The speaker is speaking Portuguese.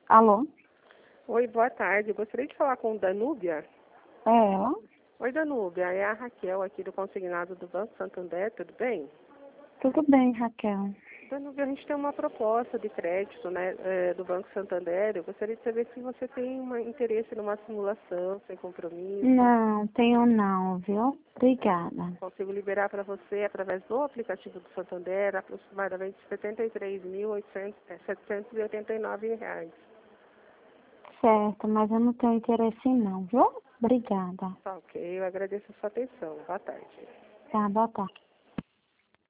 Alô? Oi, boa tarde. Eu gostaria de falar com Danúbia. É ela? Oi, Danúbia. É a Raquel aqui do Consignado do Banco Santander, tudo bem? Tudo bem, Raquel. Danúbia, a gente tem uma proposta de crédito, né, do Banco Santander. Eu gostaria de saber se você tem interesse numa simulação sem compromisso. Não, tenho não, viu? Obrigada. Consigo liberar para você, através do aplicativo do Santander, aproximadamente R$ 73.789. Certo, mas eu não tenho interesse não, viu? Obrigada. Tá, ok. Eu agradeço a sua atenção. Boa tarde. Tá, boa tarde.